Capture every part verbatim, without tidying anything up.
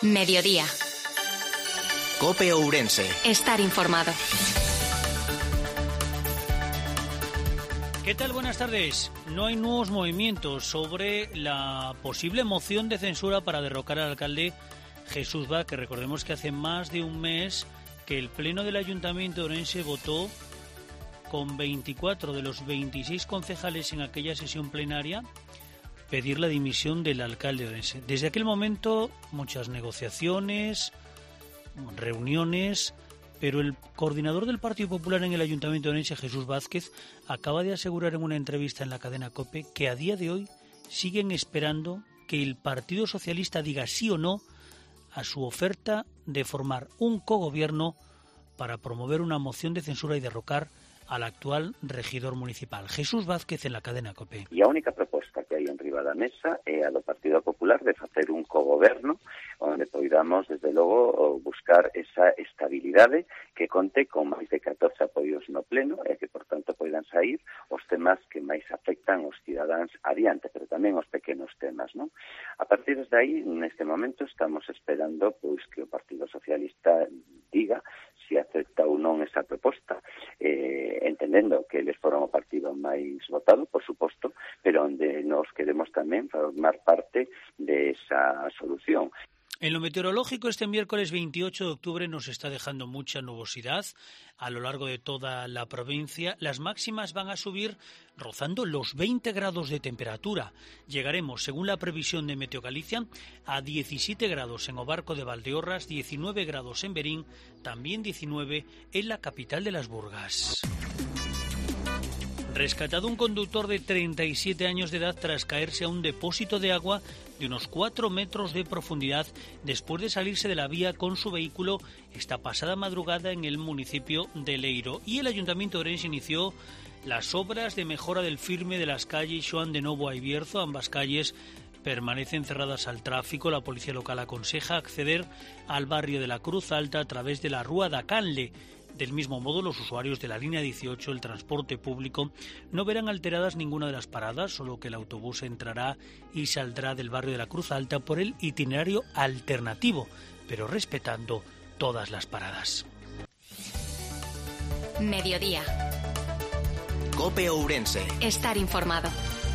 Mediodía. COPE Ourense. Estar informado. ¿Qué tal? Buenas tardes. No hay nuevos movimientos sobre la posible moción de censura para derrocar al alcalde Jesús Vaz, que recordemos que hace más de un mes que el Pleno del Ayuntamiento de Ourense votó con veinticuatro de los veintiséis concejales en aquella sesión plenaria pedir la dimisión del alcalde de Ourense. Desde aquel momento, muchas negociaciones, reuniones, pero el coordinador del Partido Popular en el Ayuntamiento de Ourense, Jesús Vázquez, acaba de asegurar en una entrevista en la cadena COPE que a día de hoy siguen esperando que el Partido Socialista diga sí o no a su oferta de formar un cogobierno para promover una moción de censura y derrocar al actual regidor municipal. Jesús Vázquez en la cadena COPE. E a única proposta que hai en riba da mesa é a do Partido Popular de facer un cogoberno onde poidamos, desde logo, buscar esa estabilidade que conte con máis de catorce apoios no pleno e que, por tanto, poidan sair os temas que máis afectan os cidadáns adiante, pero tamén os pequenos temas, non? A partir de aí, neste momento, estamos esperando pois que o Partido Socialista diga se acepta ou non esa proposta, eh, entendendo que eles foron o partido máis votado, por suposto, pero onde nos queremos tamén formar parte de esa solución. En lo meteorológico, este miércoles veintiocho de octubre nos está dejando mucha nubosidad a lo largo de toda la provincia. Las máximas van a subir rozando los veinte grados de temperatura. Llegaremos, según la previsión de Meteo Galicia, a diecisiete grados en Obarco de Valdeorras, diecinueve grados en Berín, también diecinueve en la capital de las Burgas. Rescatado un conductor de treinta y siete años de edad tras caerse a un depósito de agua de unos cuatro metros de profundidad después de salirse de la vía con su vehículo esta pasada madrugada en el municipio de Leiro. Y el Ayuntamiento de Ourense inició las obras de mejora del firme de las calles Xoán de Novo a Ibierzo. Ambas calles permanecen cerradas al tráfico. La policía local aconseja acceder al barrio de la Cruz Alta a través de la Rúa da Canle. Del mismo modo, los usuarios de la línea dieciocho, el transporte público, no verán alteradas ninguna de las paradas, solo que el autobús entrará y saldrá del barrio de la Cruz Alta por el itinerario alternativo, pero respetando todas las paradas. Mediodía. COPE Ourense. Estar informado.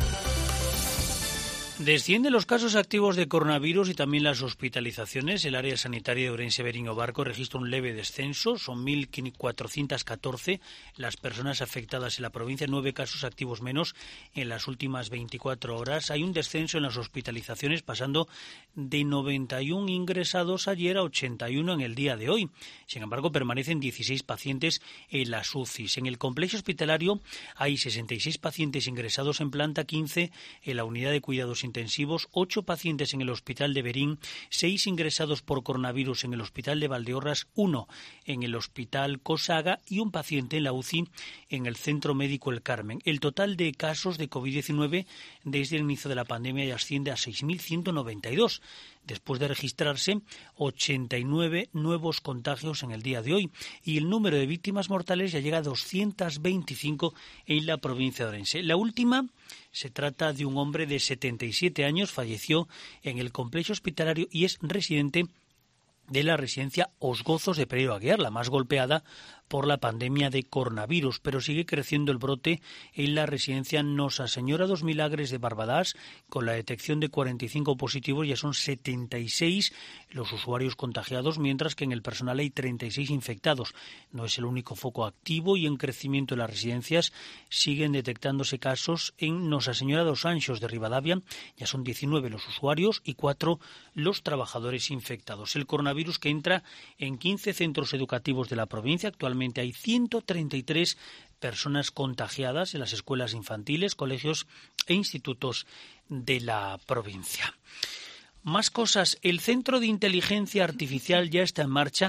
Descienden los casos activos de coronavirus y también las hospitalizaciones. El área sanitaria de Ourense, Berín, Obarco registra un leve descenso. Son mil cuatrocientas catorce las personas afectadas en la provincia, nueve casos activos menos en las últimas veinticuatro horas. Hay un descenso en las hospitalizaciones, pasando de noventa y uno ingresados ayer a ochenta y uno en el día de hoy. Sin embargo, permanecen dieciséis pacientes en las U C Is. En el complejo hospitalario hay sesenta y seis pacientes ingresados en planta, quince en la unidad de cuidados intensivos, ocho pacientes en el hospital de Berín, seis ingresados por coronavirus en el hospital de Valdeorras, uno en el hospital Cosaga y un paciente en la U C I en el Centro Médico El Carmen. El total de casos de COVID diecinueve desde el inicio de la pandemia ya asciende a seis mil ciento noventa y dos, después de registrarse ochenta y nueve nuevos contagios en el día de hoy, y el número de víctimas mortales ya llega a doscientos veinticinco en la provincia de Ourense. La última se trata de un hombre de setenta y siete años, falleció en el complejo hospitalario y es residente de la residencia Os Gozos de Pereiro Aguiar, la más golpeada por la pandemia de coronavirus, pero sigue creciendo el brote en la residencia Nosa Señora dos Milagres de Barbadás, con la detección de cuarenta y cinco positivos. Ya son setenta y seis los usuarios contagiados, mientras que en el personal hay treinta y seis infectados. No es el único foco activo y en crecimiento en las residencias. Siguen detectándose casos en Nosa Señora dos Anxos de Ribadavia. Ya son diecinueve los usuarios y cuatro los trabajadores infectados. El coronavirus que entra en quince centros educativos de la provincia. Actualmente hay ciento treinta y tres personas contagiadas en las escuelas infantiles, colegios e institutos de la provincia. Más cosas. El Centro de Inteligencia Artificial ya está en marcha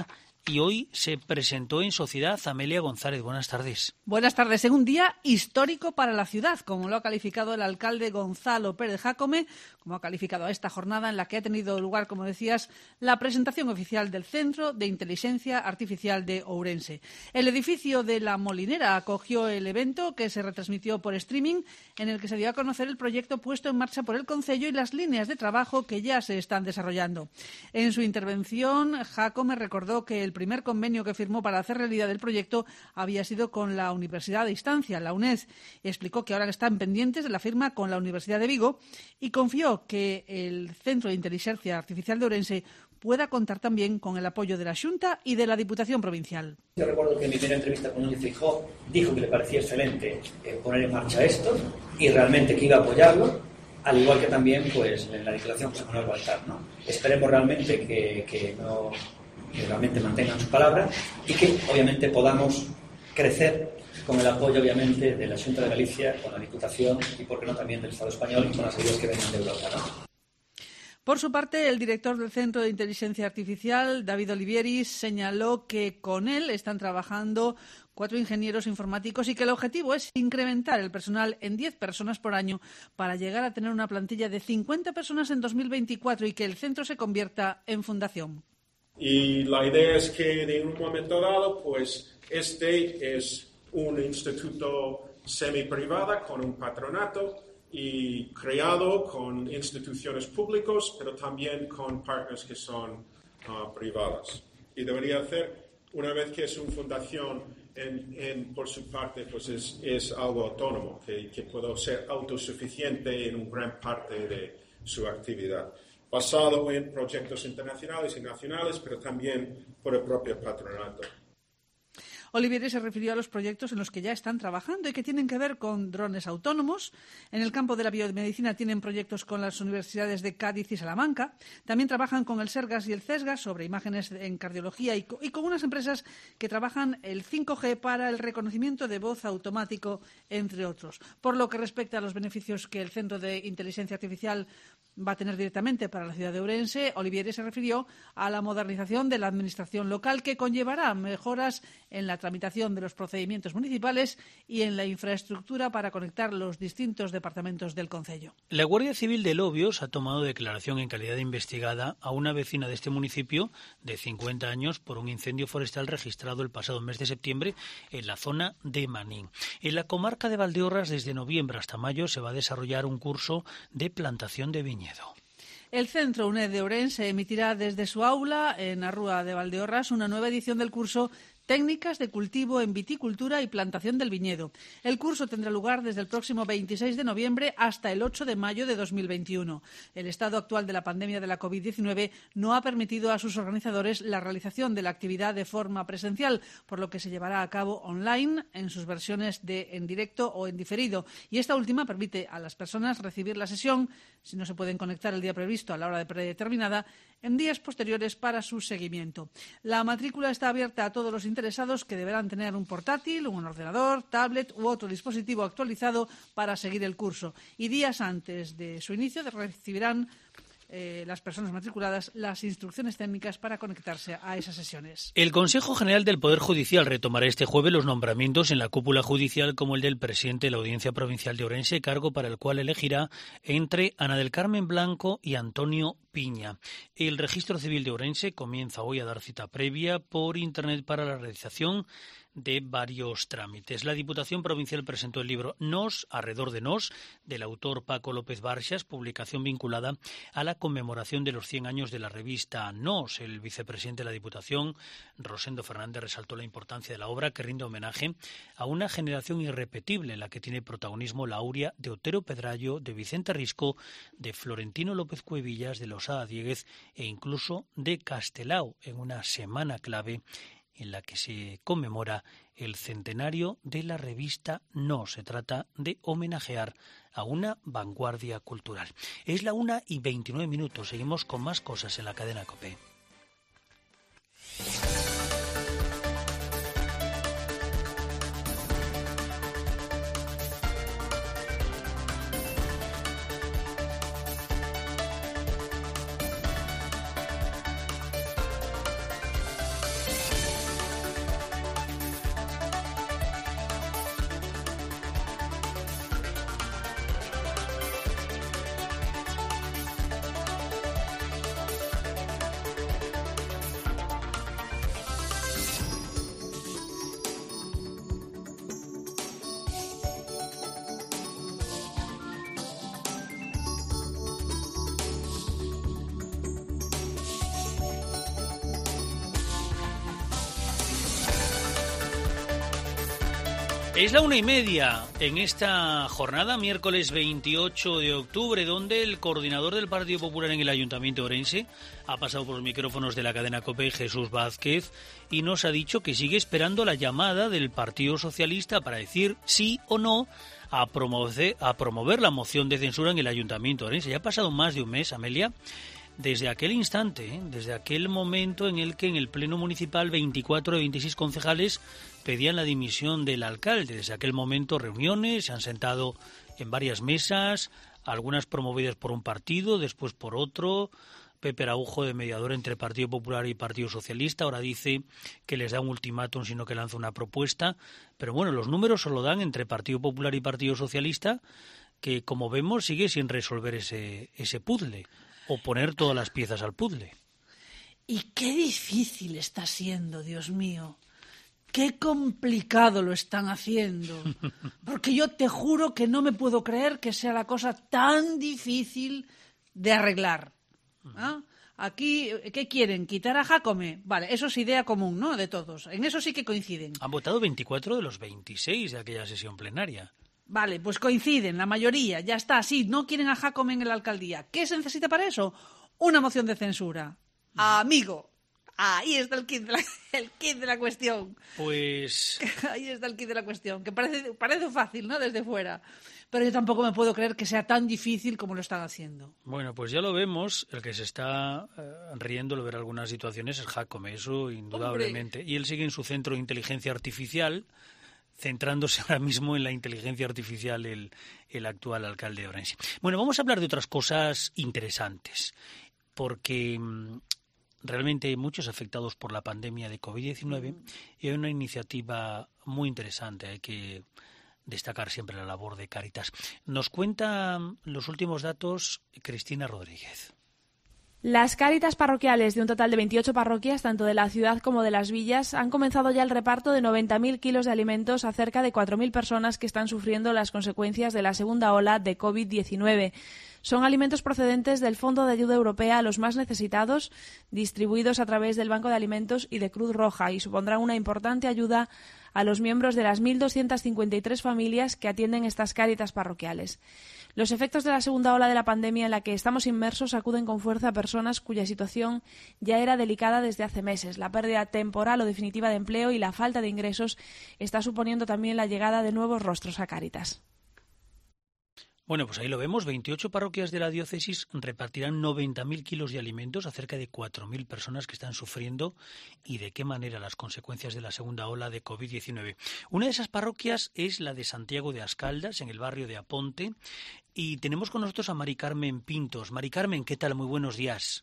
y hoy se presentó en Sociedad. Amelia González, buenas tardes. Buenas tardes. En un día histórico para la ciudad, como lo ha calificado el alcalde Gonzalo Pérez Jácome, como ha calificado a esta jornada en la que ha tenido lugar, como decías, la presentación oficial del Centro de Inteligencia Artificial de Ourense. El edificio de La Molinera acogió el evento, que se retransmitió por streaming, en el que se dio a conocer el proyecto puesto en marcha por el Concello y las líneas de trabajo que ya se están desarrollando. En su intervención, Jácome recordó que el primer convenio que firmó para hacer realidad el proyecto había sido con la Universidad de Instancia, la UNED. Explicó que ahora están pendientes de la firma con la Universidad de Vigo y confió que el Centro de Inteligencia Artificial de Ourense pueda contar también con el apoyo de la Xunta y de la Diputación Provincial. Yo recuerdo que en mi primera entrevista con Núñez Feijóo dijo que le parecía excelente eh, poner en marcha esto y realmente que iba a apoyarlo, al igual que también pues en la declaración José Manuel Baltar, ¿no? Esperemos realmente que, que, no, que realmente mantengan su palabra y que obviamente podamos crecer con el apoyo obviamente de la Xunta de Galicia, con la Diputación y por qué no también del Estado español y con las ayudas que vengan de Europa, ¿no? Por su parte, el director del Centro de Inteligencia Artificial, David Olivieris, señaló que con él están trabajando cuatro ingenieros informáticos y que el objetivo es incrementar el personal en diez personas por año para llegar a tener una plantilla de cincuenta personas en dos mil veinticuatro y que el centro se convierta en fundación. Y la idea es que de un momento dado, pues este es un instituto semi-privado con un patronato y creado con instituciones públicas, pero también con partners que son uh, privados. Y debería hacer, una vez que es una fundación, en, en, por su parte, pues es, es algo autónomo, que, que puede ser autosuficiente en una gran parte de su actividad, basado en proyectos internacionales y nacionales, pero también por el propio patronato. Olivieres se refirió a los proyectos en los que ya están trabajando y que tienen que ver con drones autónomos. En el campo de la biomedicina tienen proyectos con las universidades de Cádiz y Salamanca. También trabajan con el Sergas y el Cesgas sobre imágenes en cardiología y con unas empresas que trabajan el cinco G para el reconocimiento de voz automático, entre otros. Por lo que respecta a los beneficios que el Centro de Inteligencia Artificial va a tener directamente para la ciudad de Ourense, Olivieres se refirió a la modernización de la administración local, que conllevará mejoras en la tramitación de los procedimientos municipales y en la infraestructura para conectar los distintos departamentos del concello. La Guardia Civil de Lobios ha tomado declaración en calidad de investigada a una vecina de este municipio de cincuenta años por un incendio forestal registrado el pasado mes de septiembre en la zona de Manín. En la comarca de Valdeorras, desde noviembre hasta mayo, se va a desarrollar un curso de plantación de viñedo. El Centro UNED de Ourense emitirá desde su aula en la Rúa de Valdeorras una nueva edición del curso Técnicas de cultivo en viticultura y plantación del viñedo. El curso tendrá lugar desde el próximo veintiséis de noviembre hasta el ocho de mayo de dos mil veintiuno. El estado actual de la pandemia de la covid diecinueve no ha permitido a sus organizadores la realización de la actividad de forma presencial, por lo que se llevará a cabo online en sus versiones de en directo o en diferido. Y esta última permite a las personas recibir la sesión, si no se pueden conectar el día previsto a la hora predeterminada, en días posteriores para su seguimiento. La matrícula está abierta a todos los interesados, que deberán tener un portátil, un ordenador, tablet u otro dispositivo actualizado para seguir el curso. Y días antes de su inicio recibirán Eh, las personas matriculadas las instrucciones técnicas para conectarse a esas sesiones. El Consejo General del Poder Judicial retomará este jueves los nombramientos en la cúpula judicial, como el del presidente de la Audiencia Provincial de Ourense, cargo para el cual elegirá entre Ana del Carmen Blanco y Antonio Piña. El Registro Civil de Ourense comienza hoy a dar cita previa por Internet para la realización de varios trámites. La Diputación Provincial presentó el libro Nos, alrededor de Nos, del autor Paco López Barxas, publicación vinculada a la conmemoración de los cien años de la revista Nos. El vicepresidente de la Diputación, Rosendo Fernández, resaltó la importancia de la obra, que rinde homenaje a una generación irrepetible en la que tiene protagonismo la aurea de Otero Pedrallo, de Vicente Risco, de Florentino López Cuevillas, de Losada Diéguez e incluso de Castelao, en una semana clave en la que se conmemora el centenario de la revista No. Se trata de homenajear a una vanguardia cultural. Es la una y veintinueve minutos. Seguimos con más cosas en la cadena COPE. Es la una y media en esta jornada, miércoles veintiocho de octubre, donde el coordinador del Partido Popular en el Ayuntamiento de Orense ha pasado por los micrófonos de la cadena COPE, Jesús Vázquez, y nos ha dicho que sigue esperando la llamada del Partido Socialista para decir sí o no a promover, a promover la moción de censura en el Ayuntamiento de Orense. Ya ha pasado más de un mes, Amelia, desde aquel instante, ¿eh? desde aquel momento en el que en el Pleno Municipal veinticuatro de veintiséis concejales pedían la dimisión del alcalde. Desde aquel momento reuniones, se han sentado en varias mesas, algunas promovidas por un partido, después por otro. Pepe Araujo, de mediador entre Partido Popular y Partido Socialista, ahora dice que les da un ultimátum, sino que lanza una propuesta. Pero bueno, los números solo dan entre Partido Popular y Partido Socialista, que como vemos sigue sin resolver ese, ese puzzle, o poner todas las piezas al puzzle. Y qué difícil está siendo, Dios mío. Qué complicado lo están haciendo. Porque yo te juro que no me puedo creer que sea la cosa tan difícil de arreglar. ¿Ah? Aquí, ¿qué quieren? ¿Quitar a Jácome? Vale, eso es idea común, ¿no? De todos. En eso sí que coinciden. Han votado veinticuatro de los veintiséis de aquella sesión plenaria. Vale, pues coinciden, la mayoría, ya está. Sí, no quieren a Jácome en la alcaldía. ¿Qué se necesita para eso? Una moción de censura. Amigo, ahí está el kit de la, el kit de la cuestión. Pues... Ahí está el kit de la cuestión, que parece, parece fácil, ¿no? Desde fuera. Pero yo tampoco me puedo creer que sea tan difícil como lo están haciendo. Bueno, pues ya lo vemos. El que se está eh, riendo al ver algunas situaciones es Jácome, eso indudablemente. ¡Hombre! Y él sigue en su centro de inteligencia artificial, centrándose ahora mismo en la inteligencia artificial el, el actual alcalde de Orense. Bueno, vamos a hablar de otras cosas interesantes, porque mmm, realmente hay muchos afectados por la pandemia de covid diecinueve mm. y hay una iniciativa muy interesante. Hay que destacar siempre la labor de Cáritas. Nos cuenta los últimos datos Cristina Rodríguez. Las Cáritas parroquiales de un total de veintiocho parroquias, tanto de la ciudad como de las villas, han comenzado ya el reparto de noventa mil kilos de alimentos a cerca de cuatro mil personas que están sufriendo las consecuencias de la segunda ola de covid diecinueve. Son alimentos procedentes del Fondo de Ayuda Europea a los más necesitados, distribuidos a través del Banco de Alimentos y de Cruz Roja, y supondrán una importante ayuda a los miembros de las mil doscientas cincuenta y tres familias que atienden estas Cáritas parroquiales. Los efectos de la segunda ola de la pandemia en la que estamos inmersos acuden con fuerza a personas cuya situación ya era delicada desde hace meses. La pérdida temporal o definitiva de empleo y la falta de ingresos está suponiendo también la llegada de nuevos rostros a Cáritas. Bueno, pues ahí lo vemos. veintiocho parroquias de la diócesis repartirán noventa mil kilos de alimentos a cerca de cuatro mil personas que están sufriendo y de qué manera las consecuencias de la segunda ola de covid diecinueve. Una de esas parroquias es la de Santiago de Ascaldas, en el barrio de Aponte, y tenemos con nosotros a Mari Carmen Pintos. Mari Carmen, ¿qué tal? Muy buenos días.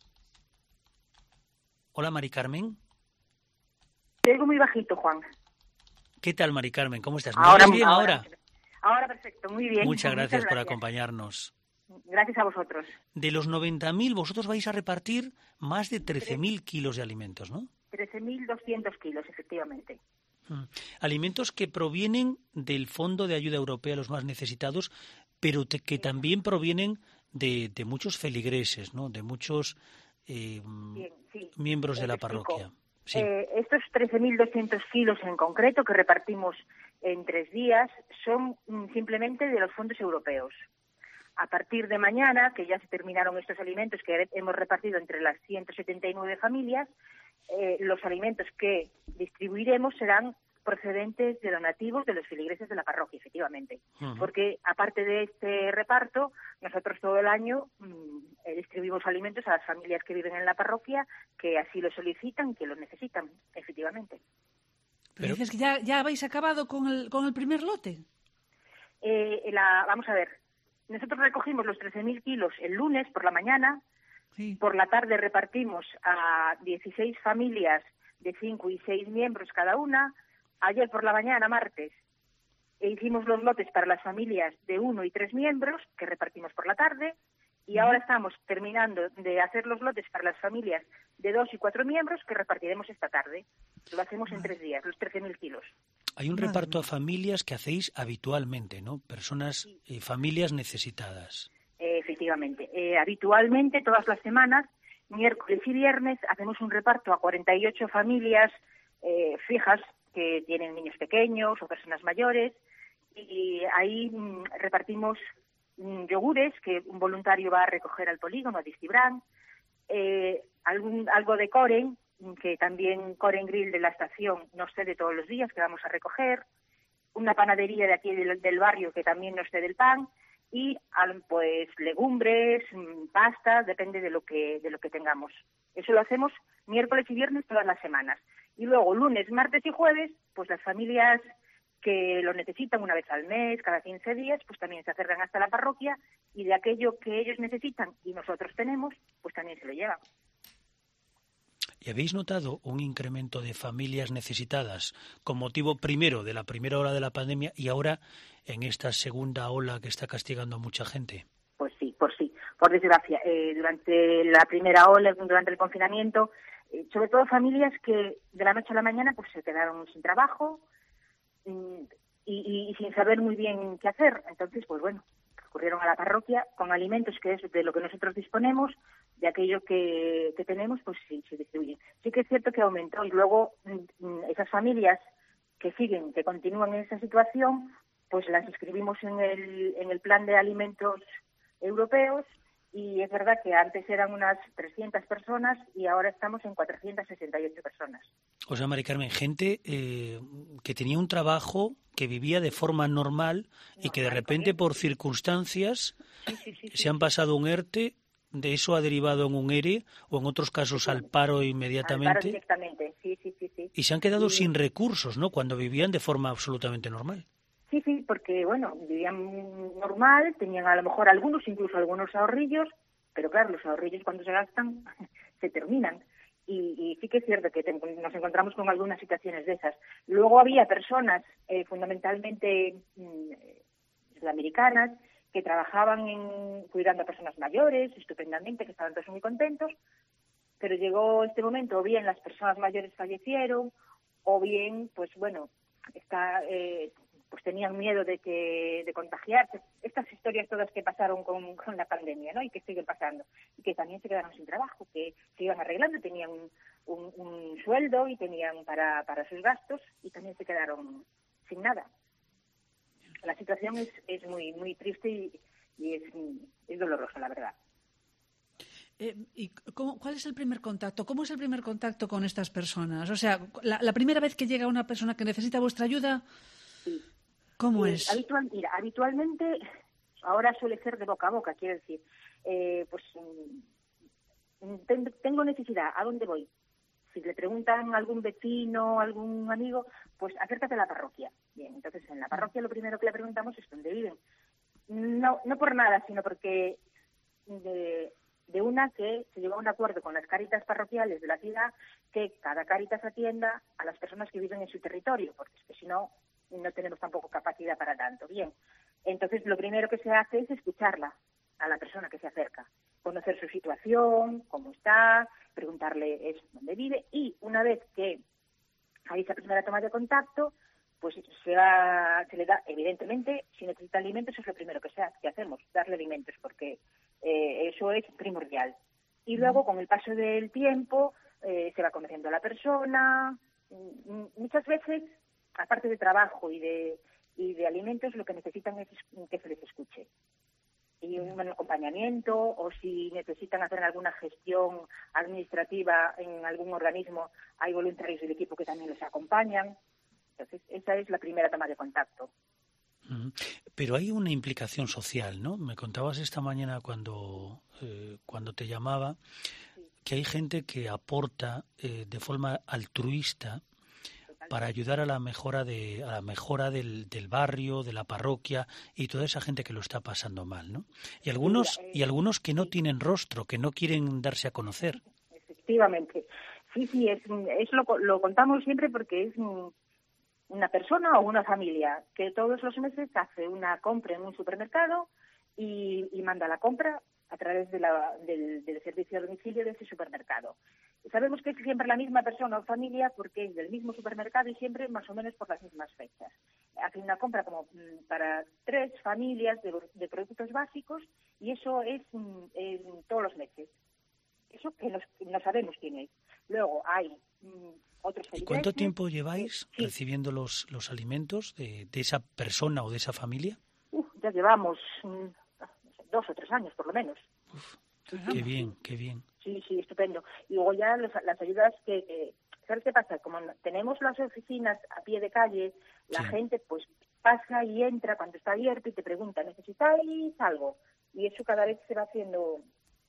Hola, Mari Carmen. Te oigo muy bajito, Juan. ¿Qué tal, Mari Carmen? ¿Cómo estás? ¿Me ahora, oyes bien ahora? ahora? Ahora perfecto, muy bien. Muchas gracias, Muchas por gracias. acompañarnos. Gracias a vosotros. De los noventa mil, vosotros vais a repartir más de trece mil kilos de alimentos, ¿no? trece mil doscientos kilos, efectivamente. Mm. Alimentos que provienen del Fondo de Ayuda Europea a los más necesitados, pero te, que también provienen de, de muchos feligreses, ¿no? De muchos eh, bien, sí. miembros eh, de la parroquia. Sí. Eh, estos trece mil doscientos kilos en concreto que repartimos en tres días son mm, simplemente de los fondos europeos. A partir de mañana, que ya se terminaron estos alimentos que hemos repartido entre las ciento setenta y nueve familias, eh, los alimentos que distribuiremos serán procedentes de donativos de los feligreses de la parroquia, efectivamente. Uh-huh. Porque, aparte de este reparto, nosotros todo el año mmm, distribuimos alimentos a las familias que viven en la parroquia, que así lo solicitan, que lo necesitan, efectivamente. ¿Pero dices que ya, ya habéis acabado con el, con el primer lote? Eh, la, vamos a ver, nosotros recogimos los trece mil kilos el lunes por la mañana, sí. Por la tarde repartimos a dieciséis familias de cinco y seis miembros cada una. Ayer por la mañana, martes, hicimos los lotes para las familias de uno y tres miembros, que repartimos por la tarde, y ahora estamos terminando de hacer los lotes para las familias de dos y cuatro miembros, que repartiremos esta tarde. Lo hacemos en tres días, los trece mil kilos. Hay un reparto a familias que hacéis habitualmente, ¿no? Personas, eh, familias necesitadas. Eh, efectivamente. Eh, habitualmente, todas las semanas, miércoles y viernes, hacemos un reparto a cuarenta y ocho familias eh, fijas, que tienen niños pequeños o personas mayores, y ahí mmm, repartimos mmm, yogures que un voluntario va a recoger al polígono, a Distibrán, eh, algún, algo de Coren, que también Coren Grill de la estación nos cede todos los días, que vamos a recoger, una panadería de aquí del, del barrio que también nos cede el pan, y pues legumbres, pastas, depende de lo que de lo que tengamos. Eso lo hacemos miércoles y viernes todas las semanas. Y luego lunes, martes y jueves, pues las familias que lo necesitan una vez al mes, cada quince días, pues también se acercan hasta la parroquia, y de aquello que ellos necesitan y nosotros tenemos, pues también se lo llevan. ¿Y habéis notado un incremento de familias necesitadas con motivo primero de la primera ola de la pandemia y ahora en esta segunda ola que está castigando a mucha gente? Pues sí, por sí, por desgracia. Eh, durante la primera ola, durante el confinamiento, eh, sobre todo familias que de la noche a la mañana pues se quedaron sin trabajo y, y, y sin saber muy bien qué hacer. Entonces, pues bueno, recurrieron a la parroquia con alimentos, que es de lo que nosotros disponemos, de aquello que, que tenemos, pues sí, se distribuyen. Sí que es cierto que aumentó, y luego esas familias que siguen, que continúan en esa situación, pues las inscribimos en el, en el plan de alimentos europeos, y es verdad que antes eran unas trescientas personas y ahora estamos en cuatrocientas sesenta y ocho personas. O sea, Mari Carmen, gente eh, que tenía un trabajo, que vivía de forma normal y que de repente por circunstancias sí, sí, sí, sí. se han pasado un ERTE, de eso ha derivado en un ERE o en otros casos sí, al paro inmediatamente. Al paro directamente, sí, sí, sí, sí. Y se han quedado sí. sin recursos, ¿no?, cuando vivían de forma absolutamente normal. Sí, sí, porque, bueno, vivían normal, tenían a lo mejor algunos, incluso algunos ahorrillos, pero claro, los ahorrillos cuando se gastan se terminan. Y, y sí que es cierto que te, nos encontramos con algunas situaciones de esas. Luego había personas, eh, fundamentalmente eh, sudamericanas, que trabajaban en, cuidando a personas mayores, estupendamente, que estaban todos muy contentos, pero llegó este momento, o bien las personas mayores fallecieron, o bien, pues bueno, está... Eh, pues tenían miedo de que de contagiarse, estas historias todas que pasaron con, con la pandemia, ¿no?, y que siguen pasando, y que también se quedaron sin trabajo, que se iban arreglando, tenían un, un, un sueldo y tenían para, para sus gastos, y también se quedaron sin nada. La situación es, es muy muy triste y, y es, es dolorosa, la verdad. Eh, ¿Y cómo, cuál es el primer contacto? ¿Cómo es el primer contacto con estas personas? O sea, la, la primera vez que llega una persona que necesita vuestra ayuda... Sí. ¿Cómo eh, es? Habitual, mira, habitualmente, ahora suele ser de boca a boca, quiero decir, eh, pues ten, tengo necesidad, ¿a dónde voy? Si le preguntan a algún vecino, algún amigo, pues acércate a la parroquia. Bien, entonces en la parroquia lo primero que le preguntamos es dónde viven. No, no por nada, sino porque de, de una que se llegó a un acuerdo con las cáritas parroquiales de la ciudad que cada cáritas atienda a las personas que viven en su territorio, porque es que si no, no tenemos tampoco capacidad para tanto. Bien, entonces lo primero que se hace es escucharla a la persona que se acerca, conocer su situación, cómo está, preguntarle es dónde vive, y una vez que hay esa primera toma de contacto, pues se, va, se le da, evidentemente, si necesita alimentos, eso es lo primero que, se hace, que hacemos, darle alimentos, porque eh, eso es primordial. Y luego, con el paso del tiempo, eh, se va conociendo a la persona. Muchas veces, aparte de trabajo y de, y de alimentos, lo que necesitan es que se les escuche. Y un buen acompañamiento, o si necesitan hacer alguna gestión administrativa en algún organismo, hay voluntarios del equipo que también les acompañan. Entonces, esa es la primera toma de contacto. Pero hay una implicación social, ¿no? Me contabas esta mañana cuando, eh, cuando te llamaba, que hay gente que aporta eh, de forma altruista para ayudar a la mejora de a la mejora del, del barrio, de la parroquia y toda esa gente que lo está pasando mal, ¿no? Y algunos y algunos que no tienen rostro, que no quieren darse a conocer. Efectivamente. Sí, sí, es, es lo, lo contamos siempre porque es una persona o una familia que todos los meses hace una compra en un supermercado y, y manda la compra a través de la, del, del servicio de domicilio de ese supermercado. Sabemos que es siempre la misma persona o familia porque es del mismo supermercado y siempre más o menos por las mismas fechas. Hace una compra como para tres familias de, de productos básicos y eso es en todos los meses. Eso que no, no sabemos quién es. Luego hay mm, otros ¿Y cuánto feligreses. tiempo lleváis Sí. recibiendo los, los alimentos de, de esa persona o de esa familia? Uf, ya llevamos mm, dos o tres años, por lo menos. Qué bien, qué bien. Sí, sí, estupendo. Y luego ya los- las ayudas que, que... ¿Sabes qué pasa? Como no- tenemos las oficinas a pie de calle, la Sí. gente pues pasa y entra cuando está abierto y te pregunta, ¿necesitáis algo? Y eso cada vez se va haciendo,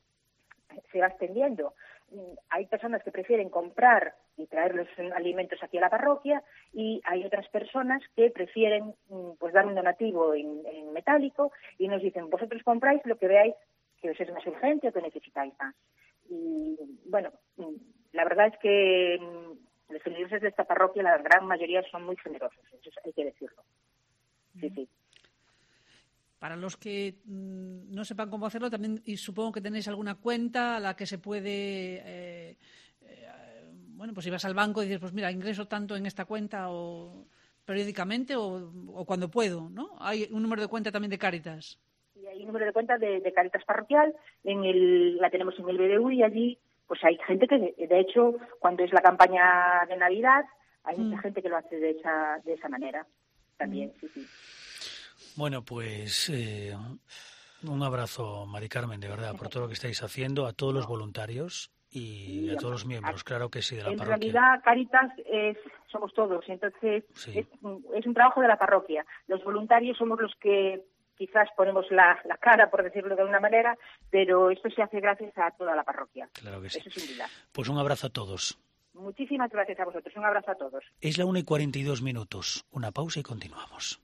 se va extendiendo. Mm, Hay personas que prefieren comprar y traer los eh, alimentos aquí a la parroquia, y hay otras personas que prefieren mm, pues dar un donativo en, en metálico y nos dicen, vosotros compráis lo que veáis que os es más urgente o que necesitáis más. Y bueno, mm, la verdad es que mm, los feligreses de esta parroquia, la gran mayoría son muy generosos, eso hay que decirlo. Sí, sí. Para los que mm, no sepan cómo hacerlo, también, y supongo que tenéis alguna cuenta a la que se puede, eh, eh, bueno, pues si vas al banco y dices, pues mira, ingreso tanto en esta cuenta o periódicamente o, o cuando puedo, ¿no? Hay un número de cuenta también de Cáritas. Y hay un número de cuenta de, de Cáritas Parroquial, en el, la tenemos en el B D U, y allí pues hay gente que, de hecho, cuando es la campaña de Navidad, hay mucha Mm. gente que lo hace de esa, de esa manera también, sí, sí. Bueno, pues eh, un abrazo, Mari Carmen, de verdad, por todo lo que estáis haciendo, a todos los voluntarios y a todos los miembros, claro que sí, de la En parroquia. realidad, Cáritas es, somos todos, entonces Sí. es, es un trabajo de la parroquia. Los voluntarios somos los que quizás ponemos la, la cara, por decirlo de alguna manera, pero esto se hace gracias a toda la parroquia. Claro que sí. Eso sin duda. Pues un abrazo a todos. Muchísimas gracias a vosotros. Un abrazo a todos. Es la una y cuarenta y dos minutos. Una pausa y continuamos.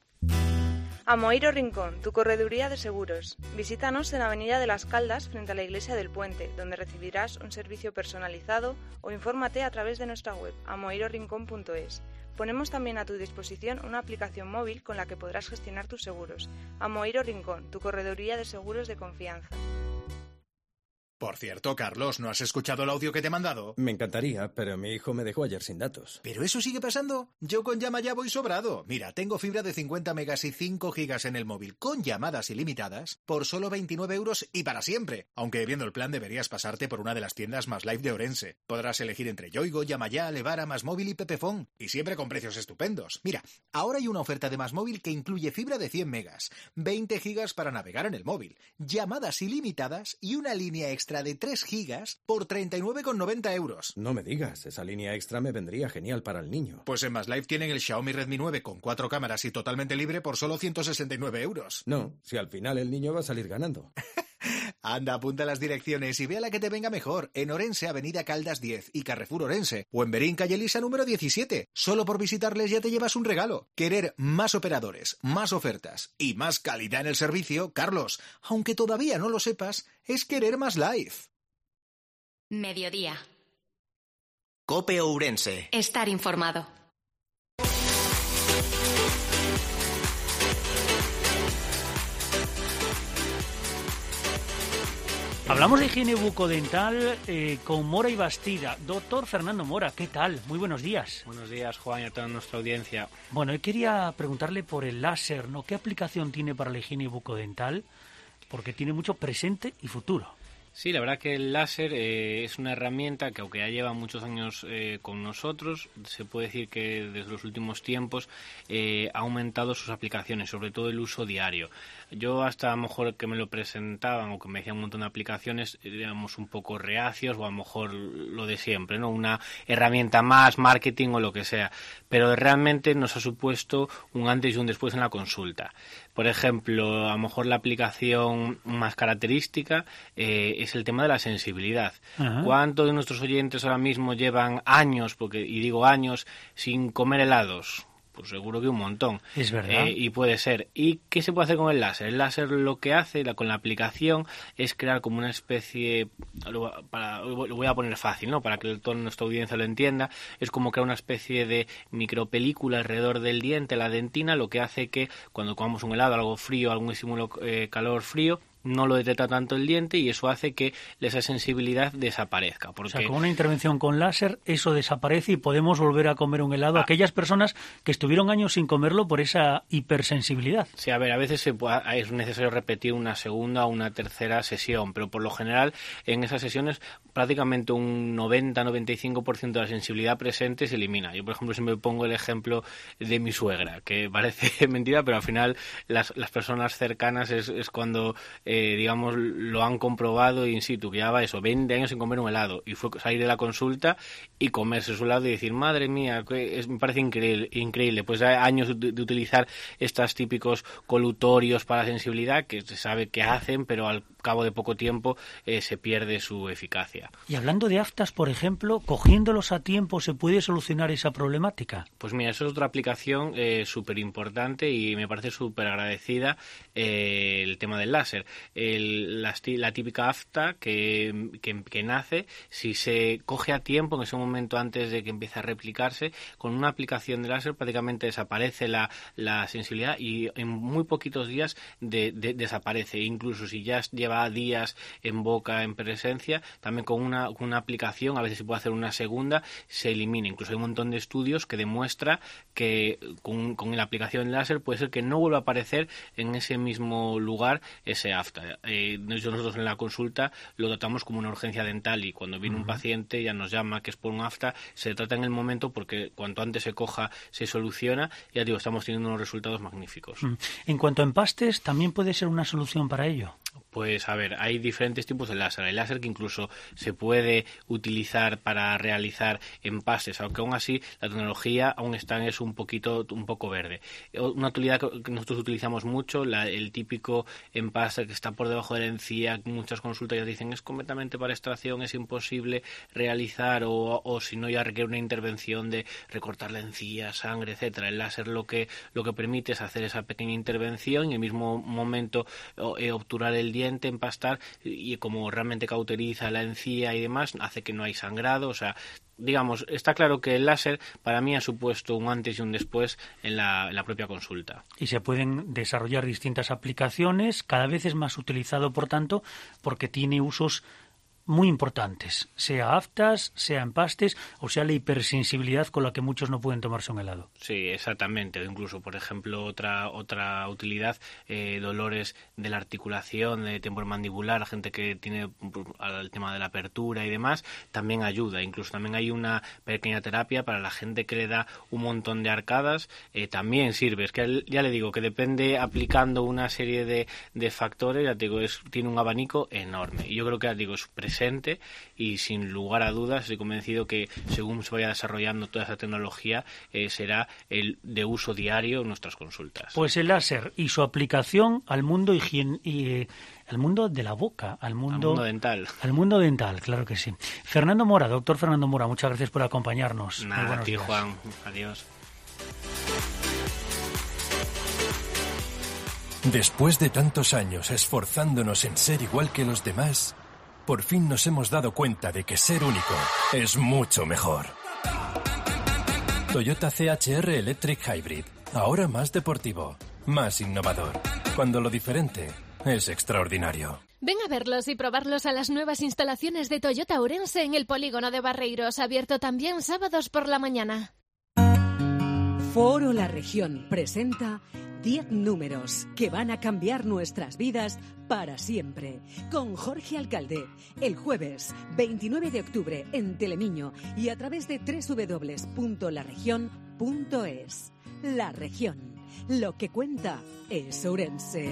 Amoeiro Rincón, tu correduría de seguros. Visítanos en Avenida de las Caldas, frente a la Iglesia del Puente, donde recibirás un servicio personalizado, o infórmate a través de nuestra web, amoeiro rincón punto es. Ponemos también a tu disposición una aplicación móvil con la que podrás gestionar tus seguros. Amoeiro Rincón, tu correduría de seguros de confianza. Por cierto, Carlos, ¿no has escuchado el audio que te he mandado? Me encantaría, pero mi hijo me dejó ayer sin datos. ¿Pero eso sigue pasando? Yo con Llama Ya voy sobrado. Mira, tengo fibra de cincuenta megas y cinco gigas en el móvil, con llamadas ilimitadas, por solo veintinueve euros y para siempre. Aunque viendo el plan deberías pasarte por una de las tiendas Más Life de Orense. Podrás elegir entre Yoigo, Llama Ya, Levara, Más Móvil y Pepefón. Y siempre con precios estupendos. Mira, ahora hay una oferta de Más Móvil que incluye fibra de cien megas, veinte gigas para navegar en el móvil, llamadas ilimitadas y una línea extra de tres gigas por treinta y nueve con noventa euros. No me digas, esa línea extra me vendría genial para el niño. Pues en Más Life tienen el Xiaomi Redmi nueve con cuatro cámaras y totalmente libre por solo ciento sesenta y nueve euros. No, si al final el niño va a salir ganando. Anda, apunta las direcciones y ve a la que te venga mejor. En Orense, Avenida Caldas diez y Carrefour Orense. O en Berín, calle Lisa número diecisiete. Solo por visitarles ya te llevas un regalo. Querer más operadores, más ofertas y más calidad en el servicio, Carlos, aunque todavía no lo sepas, es querer Más Life. Mediodía. COPE Ourense. Estar informado. Hablamos de higiene bucodental eh, con Mora y Bastida. Doctor Fernando Mora, ¿qué tal? Muy buenos días. Buenos días, Juan, y a toda nuestra audiencia. Bueno, yo quería preguntarle por el láser, ¿no? ¿Qué aplicación tiene para la higiene bucodental? Porque tiene mucho presente y futuro. Sí, la verdad que el láser eh, es una herramienta que, aunque ya lleva muchos años eh, con nosotros, se puede decir que desde los últimos tiempos eh, ha aumentado sus aplicaciones, sobre todo el uso diario. Yo hasta a lo mejor que me lo presentaban o que me decían un montón de aplicaciones, éramos un poco reacios o a lo mejor lo de siempre, ¿no? Una herramienta más, marketing o lo que sea. Pero realmente nos ha supuesto un antes y un después en la consulta. Por ejemplo, a lo mejor la aplicación más característica eh, es el tema de la sensibilidad. Ajá. ¿Cuántos de nuestros oyentes ahora mismo llevan años, porque y digo años, sin comer helados? Pues seguro que un montón. Es verdad. Eh, y puede ser. ¿Y qué se puede hacer con el láser? El láser lo que hace la, con la aplicación es crear como una especie, lo, para, lo voy a poner fácil, ¿no? Para que toda nuestra audiencia lo entienda, es como crear una especie de micropelícula alrededor del diente, la dentina, lo que hace que cuando comamos un helado, algo frío, algún estímulo eh, calor frío, no lo detecta tanto el diente y eso hace que esa sensibilidad desaparezca. Porque... O sea, con una intervención con láser eso desaparece y podemos volver a comer un helado a aquellas personas que estuvieron años sin comerlo por esa hipersensibilidad. Sí, a ver, a veces se puede, es necesario repetir una segunda o una tercera sesión, pero por lo general en esas sesiones prácticamente un noventa a noventa y cinco por ciento de la sensibilidad presente se elimina. Yo, por ejemplo, siempre pongo el ejemplo de mi suegra, que parece mentira, pero al final las, las personas cercanas es, es cuando... Eh, digamos, lo han comprobado in situ, que llevaba eso, veinte años sin comer un helado, y fue salir de la consulta y comerse su helado y decir, madre mía, que es, me parece increíble, increíble. Pues hay años de, de utilizar estos típicos colutorios para la sensibilidad, que se sabe que hacen, pero al cabo de poco tiempo eh, se pierde su eficacia. Y hablando de aftas, por ejemplo, cogiéndolos a tiempo, ¿se puede solucionar esa problemática? Pues mira, eso es otra aplicación eh, súper importante y me parece súper agradecida eh, el tema del láser. El, la, la típica afta que, que, que nace, si se coge a tiempo, en ese momento antes de que empiece a replicarse, con una aplicación de láser prácticamente desaparece la, la sensibilidad y en muy poquitos días de, de, desaparece. Incluso si ya lleva días en boca, en presencia, también con una, con una aplicación, a veces se puede hacer una segunda, se elimina. Incluso hay un montón de estudios que demuestra que con, con la aplicación de láser puede ser que no vuelva a aparecer en ese mismo lugar ese afta. Eh, nosotros en la consulta lo tratamos como una urgencia dental y cuando viene uh-huh. un paciente ya nos llama que es por un afta, se trata en el momento porque cuanto antes se coja se soluciona y ya digo, estamos teniendo unos resultados magníficos. Uh-huh. En cuanto a empastes, ¿también puede ser una solución para ello? Pues a ver, hay diferentes tipos de láser. Hay láser que incluso se puede utilizar para realizar empastes, aunque aún así la tecnología aún está es un poquito un poco verde. Una utilidad que nosotros utilizamos mucho, la, el típico empaste que está por debajo de la encía, muchas consultas ya dicen es completamente para extracción, es imposible realizar o, o si no ya requiere una intervención de recortar la encía, sangre, etcétera. El láser lo que lo que permite es hacer esa pequeña intervención y en el mismo momento eh, obturar el diente, empastar y como realmente cauteriza la encía y demás, hace que no hay sangrado, o sea, digamos, está claro que el láser para mí ha supuesto un antes y un después en la, en la propia consulta. Y se pueden desarrollar distintas aplicaciones, cada vez es más utilizado, por tanto, porque tiene usos muy importantes, sea aftas, sea empastes o sea la hipersensibilidad con la que muchos no pueden tomarse un helado. Sí, exactamente. Incluso, por ejemplo, otra otra utilidad, eh, dolores de la articulación, de temporomandibular, gente que tiene el tema de la apertura y demás, también ayuda. Incluso también hay una pequeña terapia para la gente que le da un montón de arcadas, eh, también sirve. Es que ya le digo que depende aplicando una serie de, de factores, ya te digo, es, tiene un abanico enorme. Y yo creo que, ya digo, es presente y sin lugar a dudas estoy convencido que según se vaya desarrollando toda esa tecnología eh, será el de uso diario en nuestras consultas. Pues el láser y su aplicación al mundo higien- y, eh, al mundo de la boca, al mundo, al mundo dental. Al mundo dental, claro que sí. Fernando Mora, doctor Fernando Mora, muchas gracias por acompañarnos. Nada, a ti, Juan. Adiós. Después de tantos años esforzándonos en ser igual que los demás, por fin nos hemos dado cuenta de que ser único es mucho mejor. Toyota C H R Electric Hybrid, ahora más deportivo, más innovador, cuando lo diferente es extraordinario. Ven a verlos y probarlos a las nuevas instalaciones de Toyota Ourense en el polígono de Barreiros, abierto también sábados por la mañana. Foro La Región presenta diez números que van a cambiar nuestras vidas para siempre. Con Jorge Alcalde, el jueves veintinueve de octubre en Telemiño y a través de doble u doble u doble u punto la región punto es. La Región. Lo que cuenta es Ourense.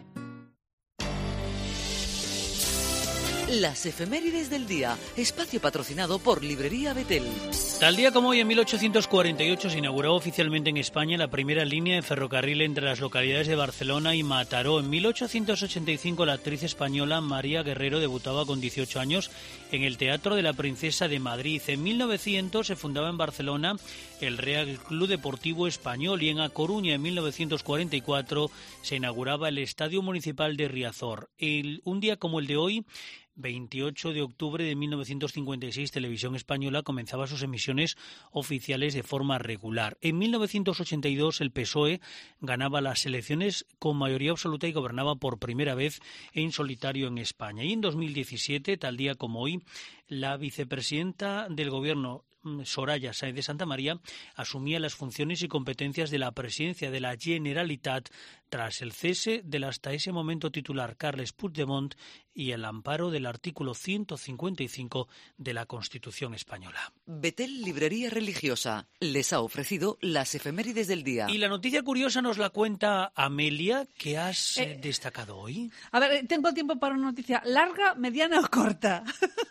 Las efemérides del día, espacio patrocinado por Librería Betel. Tal día como hoy, en mil ochocientos cuarenta y ocho, se inauguró oficialmente en España la primera línea de ferrocarril entre las localidades de Barcelona y Mataró. En mil ochocientos ochenta y cinco, la actriz española María Guerrero debutaba con dieciocho años en el Teatro de la Princesa de Madrid. En mil novecientos se fundaba en Barcelona el Real Club Deportivo Español y en A Coruña, en mil novecientos cuarenta y cuatro, se inauguraba el Estadio Municipal de Riazor. El, un día como el de hoy, veintiocho de octubre de mil novecientos cincuenta y seis, Televisión Española comenzaba sus emisiones oficiales de forma regular. En mil novecientos ochenta y dos, el P S O E ganaba las elecciones con mayoría absoluta y gobernaba por primera vez en solitario en España. Y en dos mil diecisiete, tal día como hoy, la vicepresidenta del Gobierno, Soraya Sáenz de Santamaría, asumía las funciones y competencias de la presidencia de la Generalitat tras el cese del hasta ese momento titular Carles Puigdemont y el amparo del artículo ciento cincuenta y cinco de la Constitución española. Betel Librería Religiosa les ha ofrecido las efemérides del día. Y la noticia curiosa nos la cuenta Amelia, que has eh, destacado hoy. A ver, tengo tiempo para una noticia larga, mediana o corta.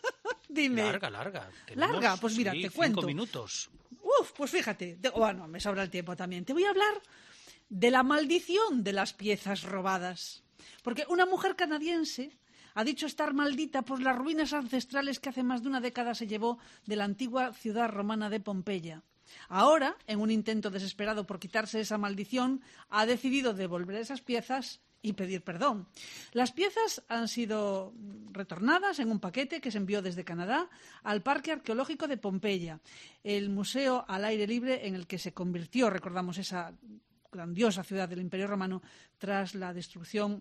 Dime. Larga, larga. Tenemos, larga, pues mira, sí, te cuento. Cinco minutos. Uf, pues fíjate. Te, bueno, me sobra el tiempo también. Te voy a hablar de la maldición de las piezas robadas. Porque una mujer canadiense ha dicho estar maldita por las ruinas ancestrales que hace más de una década se llevó de la antigua ciudad romana de Pompeya. Ahora, en un intento desesperado por quitarse esa maldición, ha decidido devolver esas piezas y pedir perdón. Las piezas han sido retornadas en un paquete que se envió desde Canadá al Parque Arqueológico de Pompeya, el museo al aire libre en el que se convirtió, recordamos, esa grandiosa ciudad del Imperio Romano tras la destrucción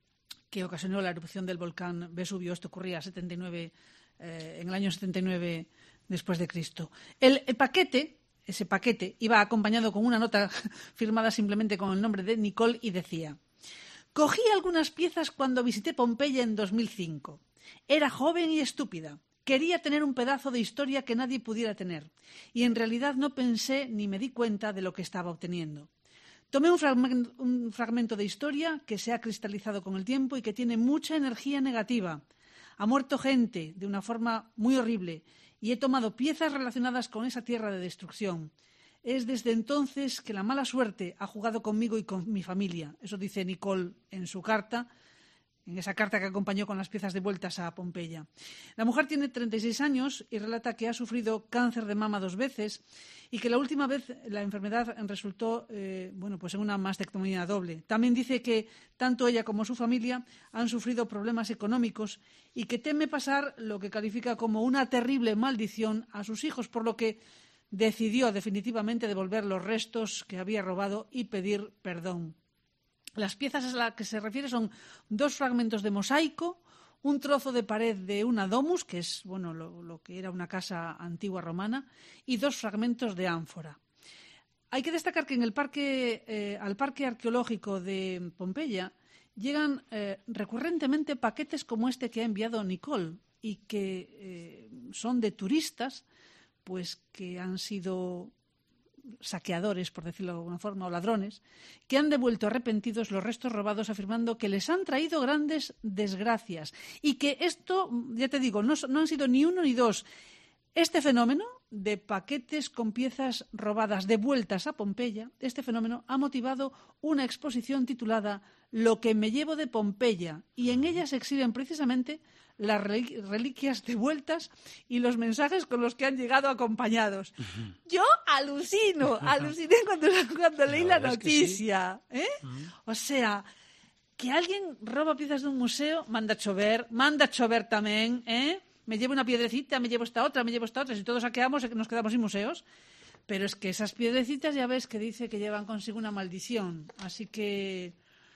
que ocasionó la erupción del volcán Vesubio. Esto ocurría setenta y nueve, eh, en el año setenta y nueve después de Cristo. El, el paquete, ese paquete, iba acompañado con una nota firmada simplemente con el nombre de Nicole y decía: cogí algunas piezas cuando visité Pompeya en dos mil cinco. Era joven y estúpida. Quería tener un pedazo de historia que nadie pudiera tener. Y en realidad no pensé ni me di cuenta de lo que estaba obteniendo. Tomé un fragmento, un fragmento de historia que se ha cristalizado con el tiempo y que tiene mucha energía negativa. Ha muerto gente de una forma muy horrible y he tomado piezas relacionadas con esa tierra de destrucción. Es desde entonces que la mala suerte ha jugado conmigo y con mi familia. Eso dice Nicole en su carta, en esa carta que acompañó con las piezas devueltas a Pompeya. La mujer tiene treinta y seis años y relata que ha sufrido cáncer de mama dos veces y que la última vez la enfermedad resultó eh, bueno, pues en una mastectomía doble. También dice que tanto ella como su familia han sufrido problemas económicos y que teme pasar lo que califica como una terrible maldición a sus hijos, por lo que decidió definitivamente devolver los restos que había robado y pedir perdón. Las piezas a las que se refiere son dos fragmentos de mosaico, un trozo de pared de una domus, que es bueno lo, lo que era una casa antigua romana, y dos fragmentos de ánfora. Hay que destacar que en el parque, eh, al Parque Arqueológico de Pompeya llegan eh, recurrentemente paquetes como este que ha enviado Nicole y que eh, son de turistas pues que han sido saqueadores, por decirlo de alguna forma, o ladrones, que han devuelto arrepentidos los restos robados afirmando que les han traído grandes desgracias y que esto, ya te digo, no, no han sido ni uno ni dos. Este fenómeno de paquetes con piezas robadas devueltas a Pompeya, este fenómeno ha motivado una exposición titulada Lo que me llevo de Pompeya, y en ella se exhiben precisamente las reliquias devueltas y los mensajes con los que han llegado acompañados. Uh-huh. Yo alucino, aluciné cuando, cuando leí la, la noticia. Sí. ¿eh? Uh-huh. O sea, que alguien roba piezas de un museo, manda chover, manda chover también, ¿eh? Me llevo una piedrecita, me llevo esta otra, me llevo esta otra. Si todos saqueamos, nos quedamos sin museos. Pero es que esas piedrecitas ya ves que dice que llevan consigo una maldición. Así que,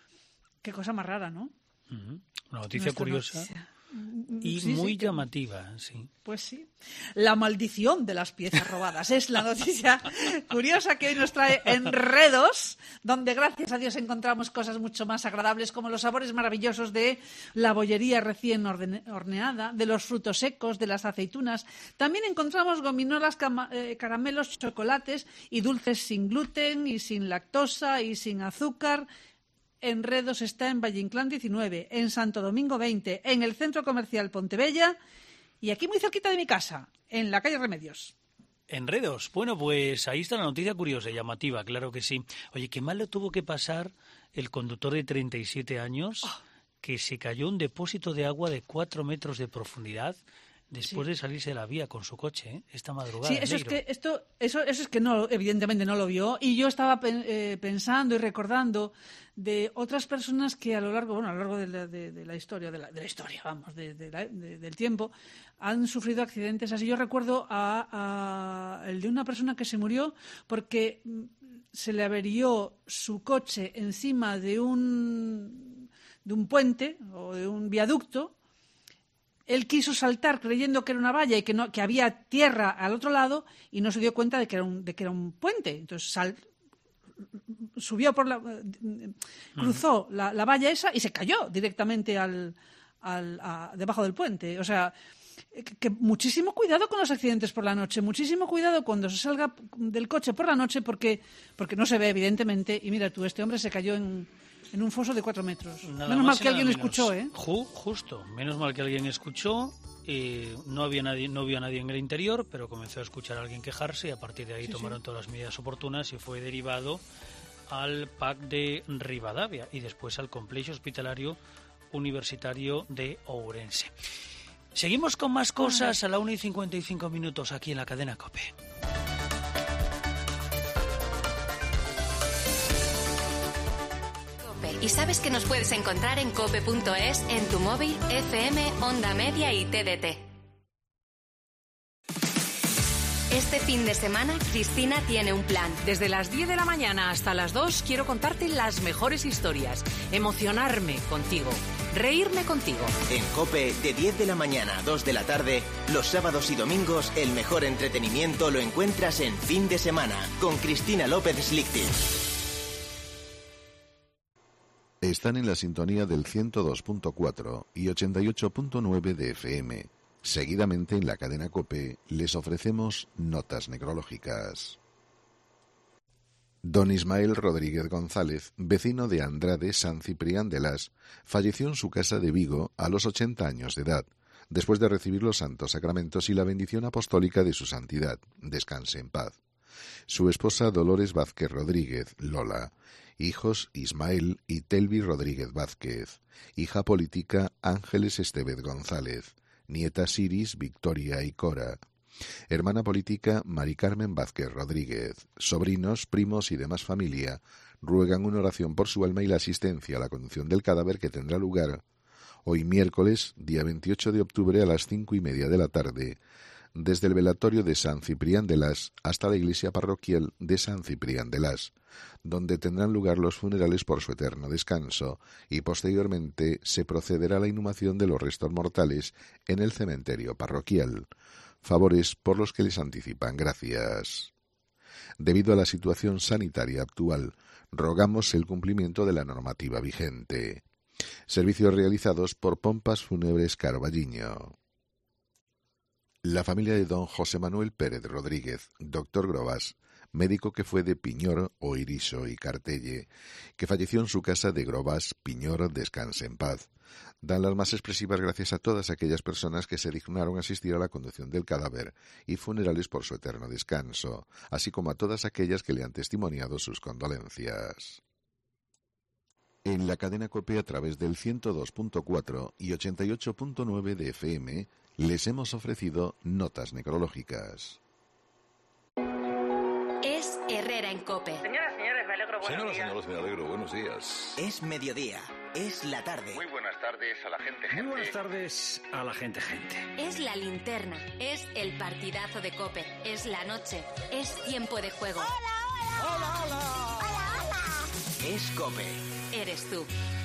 qué cosa más rara, ¿no? Uh-huh. Una noticia Nuestra curiosa. Noticia. Y sí, muy sí, llamativa, sí. Pues sí. La maldición de las piezas robadas es la noticia curiosa que hoy nos trae Enredos, donde gracias a Dios encontramos cosas mucho más agradables como los sabores maravillosos de la bollería recién horneada, de los frutos secos, de las aceitunas. También encontramos gominolas, cama, eh, caramelos, chocolates y dulces sin gluten y sin lactosa y sin azúcar. Enredos está en Valle Inclán diecinueve, en Santo Domingo veinte, en el Centro Comercial Pontebella y aquí muy cerquita de mi casa, en la calle Remedios. Enredos. Bueno, pues ahí está la noticia curiosa y llamativa, claro que sí. Oye, qué mal lo tuvo que pasar el conductor de treinta y siete años oh. que se cayó un depósito de agua de cuatro metros de profundidad después sí. de salirse de la vía con su coche, ¿eh? Esta madrugada. Sí, eso es que esto, eso, eso es que no, evidentemente no lo vio. Y yo estaba eh, pensando y recordando de otras personas que a lo largo, bueno, a lo largo de la, de, de la historia, de la, de la historia, vamos, de, de la, de, del tiempo, han sufrido accidentes así. Yo recuerdo a, a el de una persona que se murió porque se le averió su coche encima de un de un puente o de un viaducto. Él quiso saltar creyendo que era una valla y que no que había tierra al otro lado y no se dio cuenta de que era un de que era un puente. Entonces sal, subió por la cruzó la, la valla esa y se cayó directamente al, al a, debajo del puente. O sea, que, que muchísimo cuidado con los accidentes por la noche, muchísimo cuidado cuando se salga del coche por la noche porque porque no se ve evidentemente. Y mira tú, este hombre se cayó en En un foso de cuatro metros. Nada menos mal que alguien menos. escuchó, ¿eh? Ju, justo, menos mal que alguien escuchó. Eh, no había nadie, no vio a nadie en el interior, pero comenzó a escuchar a alguien quejarse y a partir de ahí sí, tomaron sí. todas las medidas oportunas y fue derivado al P A C de Rivadavia y después al Complejo Hospitalario Universitario de Ourense. Seguimos con más cosas a la una y cincuenta y cinco minutos aquí en la cadena COPE. Y sabes que nos puedes encontrar en cope punto es, en tu móvil, F M, Onda Media y T D T. Este fin de semana, Cristina tiene un plan. Desde las diez de la mañana hasta las dos quiero contarte las mejores historias, emocionarme contigo, reírme contigo. En COPE, de diez de la mañana a dos de la tarde, los sábados y domingos, el mejor entretenimiento lo encuentras en Fin de Semana, con Cristina López Slichting. Están en la sintonía del ciento dos punto cuatro y ochenta y ocho punto nueve de F M. Seguidamente en la cadena COPE les ofrecemos notas necrológicas. Don Ismael Rodríguez González, vecino de Andrade, San Ciprián de Las, falleció en su casa de Vigo a los ochenta años de edad, después de recibir los santos sacramentos y la bendición apostólica de su santidad. Descanse en paz. Su esposa Dolores Vázquez Rodríguez, Lola. Hijos Ismael y Telvi Rodríguez Vázquez. Hija política Ángeles Estevez González. Nietas Iris, Victoria y Cora. Hermana política Mari Carmen Vázquez Rodríguez. Sobrinos, primos y demás familia ruegan una oración por su alma y la asistencia a la conducción del cadáver que tendrá lugar hoy miércoles, día veintiocho de octubre a las cinco y media de la tarde, desde el velatorio de San Ciprián de Las hasta la iglesia parroquial de San Ciprián de Las, donde tendrán lugar los funerales por su eterno descanso, y posteriormente se procederá a la inhumación de los restos mortales en el cementerio parroquial. Favores por los que les anticipan gracias. Debido a la situación sanitaria actual, rogamos el cumplimiento de la normativa vigente. Servicios realizados por Pompas Fúnebres Carballiño. La familia de don José Manuel Pérez Rodríguez, doctor Grobás, médico que fue de Piñor, Oiriso y Cartelle, que falleció en su casa de Grobás, Piñor, descanse en paz. Dan las más expresivas gracias a todas aquellas personas que se dignaron a asistir a la conducción del cadáver y funerales por su eterno descanso, así como a todas aquellas que le han testimoniado sus condolencias. En la cadena COPE a través del ciento dos punto cuatro y ochenta y ocho punto nueve de F M, les hemos ofrecido notas necrológicas. Es Herrera en COPE. Señoras, señores, me alegro, buenos Señoras, días. señores, me alegro, buenos días. Es mediodía, es la tarde. Muy buenas tardes a la gente, gente. Muy buenas tardes a la gente, gente. Es la linterna, es el partidazo de COPE, es la noche, es tiempo de juego. ¡Hola, hola! ¡Hola, hola! Es COPE. Eres tú.